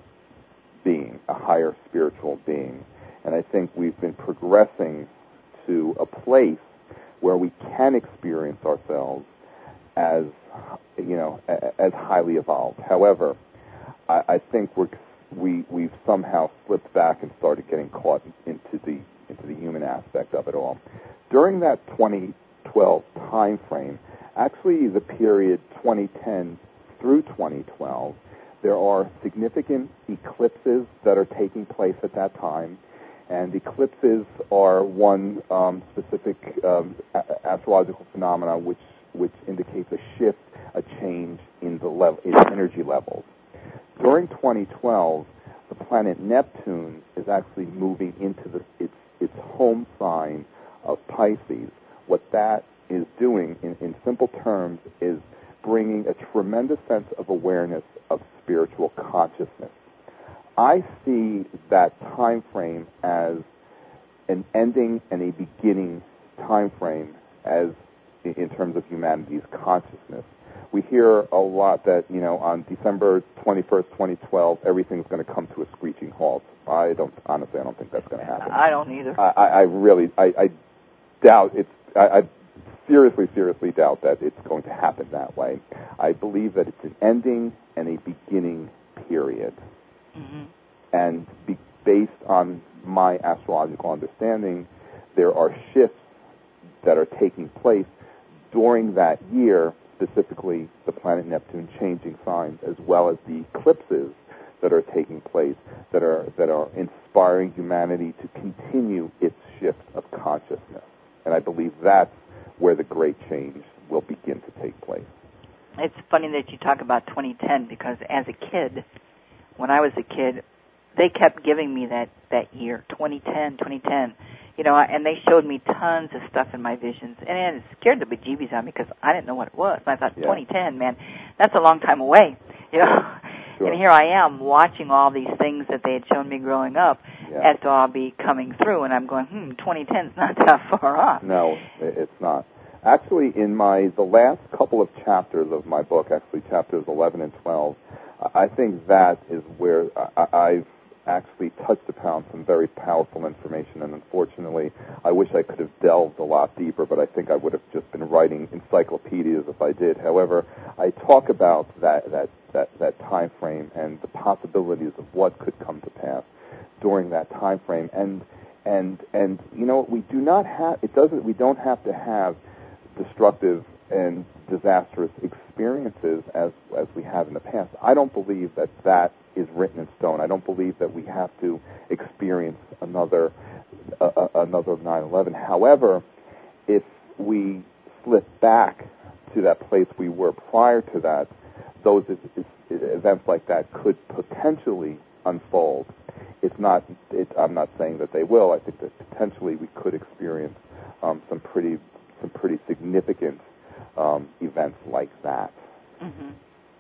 being, a higher spiritual being. And I think we've been progressing to a place where we can experience ourselves as, you know, as highly evolved. However, I, I think we're, we we've somehow slipped back and started getting caught into the into the human aspect of it all. During that twenty twelve time frame, actually the period twenty ten through twenty twelve, there are significant eclipses that are taking place at that time. And eclipses are one um, specific um, a- astrological phenomena which which indicates a shift, a change in the level, in energy levels. During twenty twelve, the planet Neptune is actually moving into the, its its home sign of Pisces. What that is doing, in, in simple terms, is bringing a tremendous sense of awareness of spiritual consciousness. I see that time frame as an ending and a beginning time frame as in terms of humanity's consciousness. We hear a lot that, you know, on December twenty-first, twenty twelve, everything's going to come to a screeching halt. I don't, honestly, I don't think that's going to happen. I don't either. I, I, I really, I, I doubt it's, I, I seriously, seriously doubt that it's going to happen that way. I believe that it's an ending and a beginning period. Mm-hmm. And be, based on my astrological understanding, there are shifts that are taking place during that year, specifically the planet Neptune changing signs, as well as the eclipses that are taking place that are that are inspiring humanity to continue its shift of consciousness. And I believe that's where the great change will begin to take place. It's funny that you talk about twenty ten because as a kid, when I was a kid, they kept giving me that, that year, twenty ten, twenty ten. You know, and they showed me tons of stuff in my visions, and it scared the bejeebies out of me because I didn't know what it was. And I thought, yeah. twenty ten, man, that's a long time away, you know. Sure. And here I am watching all these things that they had shown me growing up yeah. as to all be coming through, and I'm going, hmm, twenty ten's not that far off. No, it's not. Actually, in my the last couple of chapters of my book, actually chapters eleven and twelve, I think that is where I, I've actually touched upon some very powerful information, and unfortunately, I wish I could have delved a lot deeper, but I think I would have just been writing encyclopedias if I did. However, I talk about that, that, that, that time frame and the possibilities of what could come to pass during that time frame, and and and you know, we do not have it doesn't we don't have to have destructive and disastrous experiences as as we have in the past. I don't believe that that is written in stone. I don't believe that we have to experience another uh, another nine eleven. However, if we slip back to that place we were prior to that, those is, is, events like that could potentially unfold. It's not. It, I'm not saying that they will. I think that potentially we could experience um, some pretty some pretty significant um, events like that. Mm-hmm.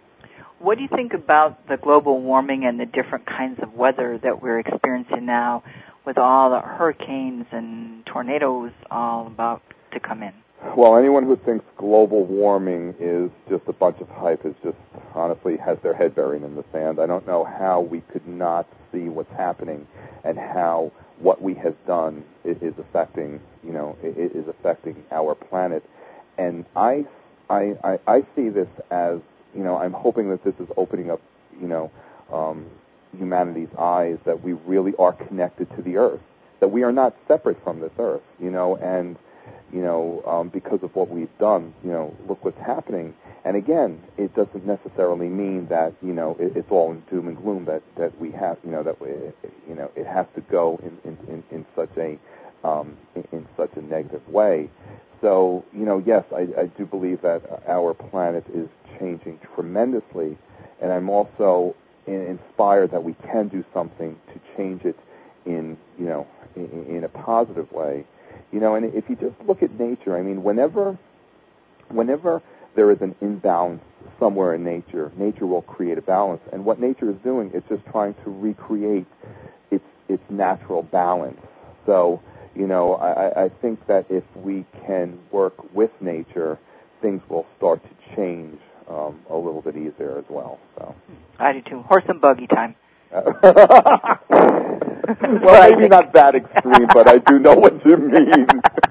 What do you think about the global warming and the different kinds of weather that we're experiencing now, with all the hurricanes and tornadoes all about to come in? Well, anyone who thinks global warming is just a bunch of hype is just honestly has their head buried in the sand. I don't know how we could not see what's happening and how what we have done is affecting, you know, is affecting our planet. And I, I, I, I see this as, you know, I'm hoping that this is opening up, you know, um, humanity's eyes that we really are connected to the Earth, that we are not separate from this Earth, you know, and you know, um, because of what we've done, you know, look what's happening. And again, it doesn't necessarily mean that, you know, it, it's all in doom and gloom that, that we have, you know, that we, you know, it has to go in, in, in, in such a um, in, in such a negative way. So, you know, yes, I, I do believe that our planet is changing tremendously, and I'm also inspired that we can do something to change it in, you know, in, in a positive way. You know, and if you just look at nature, I mean, whenever, whenever there is an imbalance somewhere in nature, nature will create a balance. And what nature is doing is just trying to recreate its its natural balance. So, you know, I, I think that if we can work with nature, things will start to change um, a little bit easier as well. So I do too. Horse and buggy time. Well, maybe not that extreme, but I do know what you mean.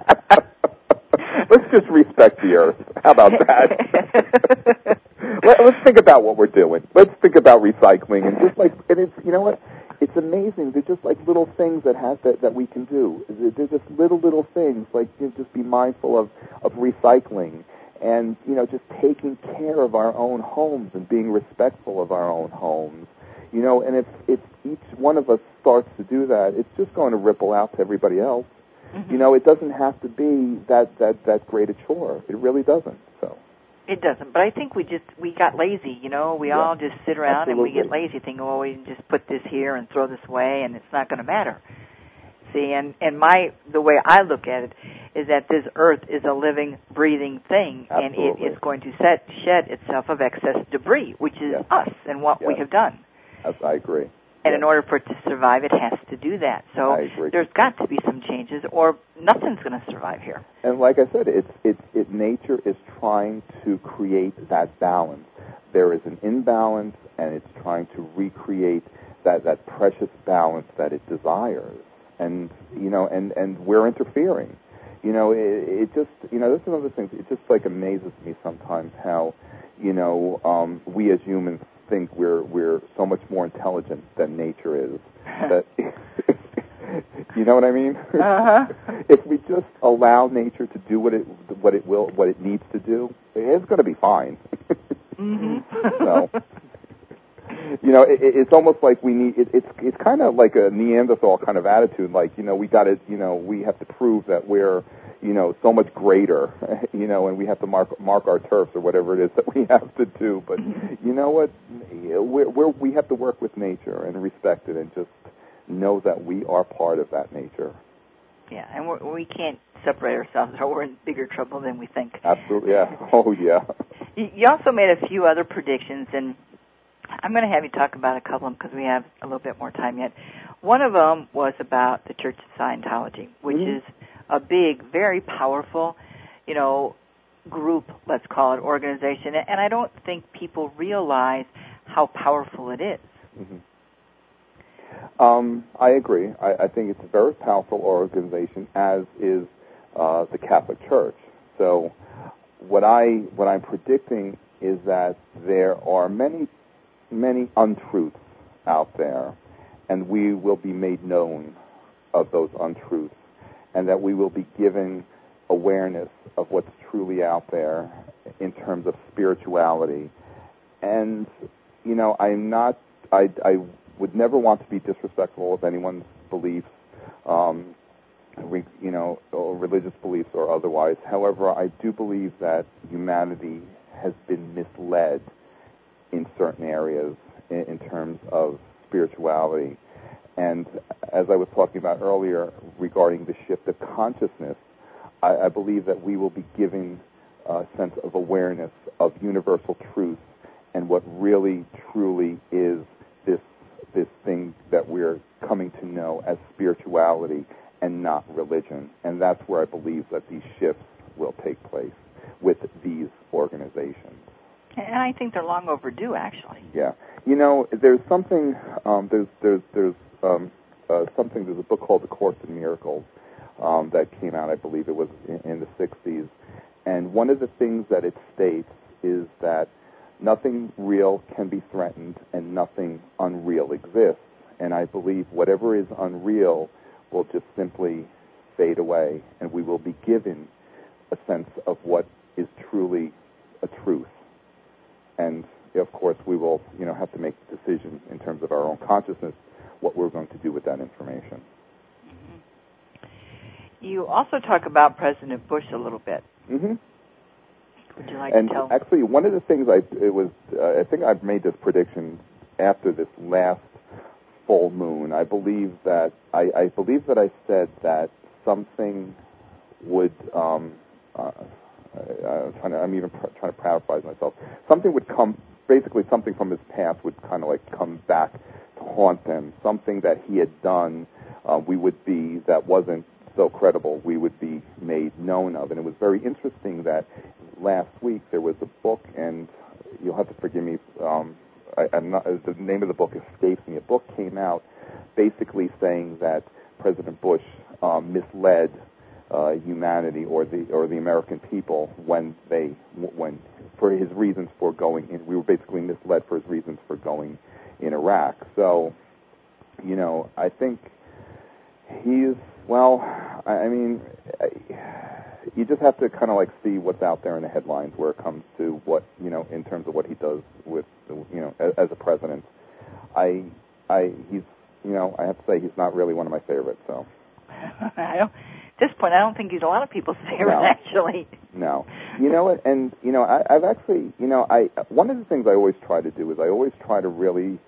Let's just respect the Earth. How about that? Let, let's think about what we're doing. Let's think about recycling, and just like, and it's, you know what? It's amazing. They're just like little things that have that, that we can do. They're just little little things. Like, you know, just be mindful of of recycling, and you know, just taking care of our own homes and being respectful of our own homes. You know, and if, if each one of us starts to do that, it's just going to ripple out to everybody else. Mm-hmm. You know, it doesn't have to be that, that, that great a chore. It really doesn't. So it doesn't. But I think we just we got lazy. You know, we yeah. all just sit around Absolutely. and we get lazy, thinking, well, we can just put this here and throw this away, and it's not going to matter. See, and and my the way I look at it is that this Earth is a living, breathing thing, Absolutely. and it is going to set, shed itself of excess debris, which is yes. us and what yes. we have done. Yes, I agree. And yes. in order for it to survive, it has to do that. So I agree. There's got to be some changes, or nothing's going to survive here. And like I said, it's it's it. Nature is trying to create that balance. There is an imbalance, and it's trying to recreate that, that precious balance that it desires. And you know, and, and we're interfering. You know, it, it just you know, that's another thing. It just like amazes me sometimes how, you know, um, we as humans think we're we're so much more intelligent than nature is. That you know what I mean? Uh-huh. If we just allow nature to do what it what it will what it needs to do, it's going to be fine. Mm-hmm. So, you know, it, it's almost like we need. It, it's it's kind of like a Neanderthal kind of attitude. Like, you know, we got to, you know, we have to prove that we're, you know, so much greater, you know, and we have to mark mark our turfs or whatever it is that we have to do. But you know what? We're, we're, we have to work with nature and respect it, and just know that we are part of that nature. Yeah, and we're, we can't separate ourselves, or we're in bigger trouble than we think. Absolutely, yeah. Oh, yeah. You also made a few other predictions, and I'm going to have you talk about a couple of them because we have a little bit more time yet. One of them was about the Church of Scientology, which mm-hmm. is a big, very powerful, you know, group, let's call it, organization. And I don't think people realize how powerful it is. Mm-hmm. Um, I agree. I, I think it's a very powerful organization, as is uh, the Catholic Church. So what I what I'm predicting is that there are many many untruths out there, and we will be made known of those untruths, and that we will be given awareness of what's truly out there in terms of spirituality. And you know, I'm not. I I would never want to be disrespectful of anyone's beliefs. Um, We, you know, or religious beliefs or otherwise. However, I do believe that humanity has been misled in certain areas in, in terms of spirituality. And as I was talking about earlier regarding the shift of consciousness, I, I believe that we will be given a sense of awareness of universal truth and what really, truly is this this thing that we're coming to know as spirituality and not religion. And that's where I believe that these shifts will take place with these organizations. And I think they're long overdue, actually. Yeah. You know, there's something, um, there's, there's, there's um, uh, something, there's a book called The Course in Miracles um, that came out, I believe it was in, in the sixties. And one of the things that it states is that nothing real can be threatened and nothing unreal exists. And I believe whatever is unreal will just simply fade away, and we will be given a sense of what is truly a truth. And of course, we will, you know, have to make the decision in terms of our own consciousness what we're going to do with that information. Mm-hmm. You also talk about President Bush a little bit. Mm-hmm. Would you like and to tell? Actually, one of the things I it was uh, I think I've made this prediction after this last full moon. I believe that I, I believe that I said that something would. Um, uh, I, I'm, trying to, I'm even pr- trying to paraphrase myself. Something would come. Basically, something from his past would kind of like come back to haunt him. Something that he had done, uh, we would be that wasn't so credible. We would be made known of, and it was very interesting that last week there was a book, and you'll have to forgive me. Um, I, I'm not, the name of the book escapes me. A book came out basically saying that President Bush um, misled uh, humanity or the or the American people when they when for his reasons for going in. We were basically misled for his reasons for going in Iraq. So, you know, I think he's well. I, I mean. I, You just have to kind of like see what's out there in the headlines where it comes to what, you know, in terms of what he does with, you know, as, as a president. I, I, he's, you know, I have to say he's not really one of my favorites. So, I don't, at this point, I don't think he's a lot of people's favorite, no. actually. No, you know what? And you know, I, I've actually, you know, I one of the things I always try to do is I always try to really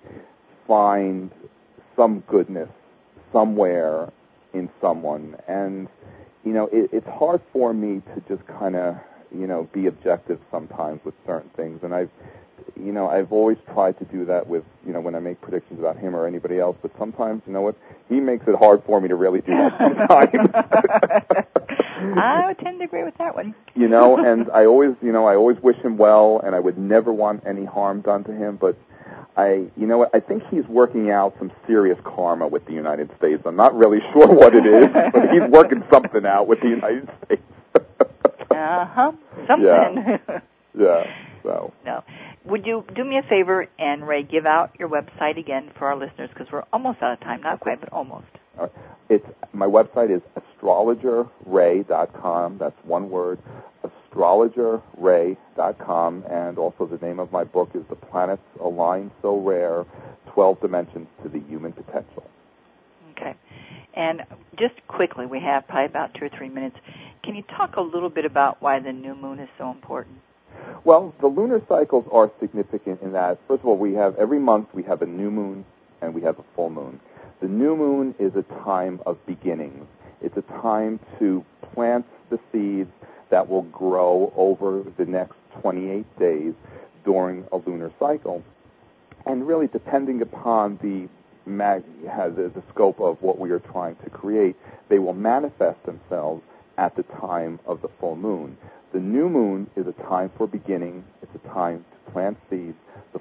find some goodness somewhere in someone. And you know, it, it's hard for me to just kind of, you know, be objective sometimes with certain things. And I've, you know, I've always tried to do that with, you know, when I make predictions about him or anybody else. But sometimes, you know what, he makes it hard for me to really do that sometimes. I would tend to agree with that one. You know, and I always, you know, I always wish him well, and I would never want any harm done to him. But I, you know what, I think he's working out some serious karma with the United States. I'm not really sure what it is, but he's working something out with the United States. uh-huh. Something. Yeah. Yeah. So. No. Would you do me a favor and, Ray, give out your website again for our listeners, because we're almost out of time. Not quite, but almost. All right. It's, my website is astrologer ray dot com. That's one word, astrologer ray dot com. And also the name of my book is The Planets Align So Rare, twelve Dimensions to the Human Potential. Okay. And just quickly, we have probably about two or three minutes. Can you talk a little bit about why the new moon is so important? Well, the lunar cycles are significant in that, first of all, we have every month we have a new moon and we have a full moon. The new moon is a time of beginnings. It's a time to plant the seeds that will grow over the next twenty-eight days during a lunar cycle. And really, depending upon the, mag- the, the scope of what we are trying to create, they will manifest themselves at the time of the full moon. The new moon is a time for beginning. It's a time to plant seeds. The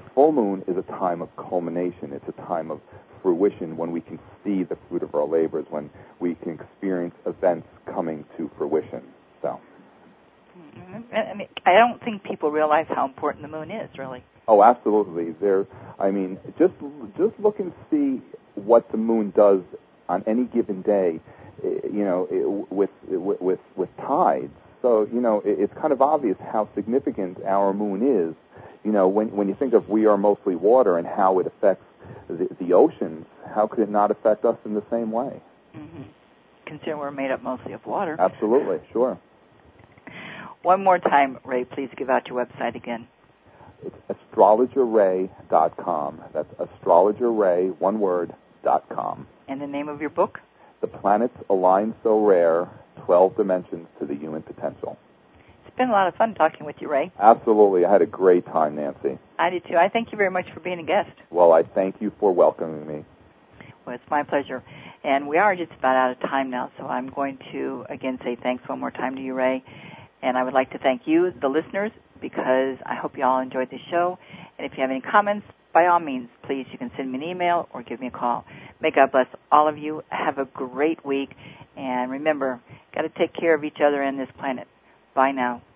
full moon is a time of culmination. It's a time of fruition when we can see the fruit of our labors, when we can experience events coming to fruition. So, I mean, I don't think people realize how important the moon is, really. Oh, absolutely. There, I mean, just just look and see what the moon does on any given day. You know, with with with tides. So, you know, it's kind of obvious how significant our moon is. You know, when when you think of we are mostly water and how it affects the, the oceans, how could it not affect us in the same way? Mm-hmm. Considering we're made up mostly of water. Absolutely, sure. One more time, Ray, please give out your website again. It's astrologer ray dot com. That's astrologerray, one word, dot com. And the name of your book? The Planets Align So Rare, twelve Dimensions to the Human Potential. It's been a lot of fun talking with you, Ray. Absolutely. I had a great time, Nancy. I did too. I thank you very much for being a guest. Well, I thank you for welcoming me. Well, it's my pleasure. And we are just about out of time now, so I'm going to, again, say thanks one more time to you, Ray. And I would like to thank you, the listeners, because I hope you all enjoyed the show. And if you have any comments, by all means, please, you can send me an email or give me a call. May God bless all of you. Have a great week. And remember, got to take care of each other and this planet. Bye now.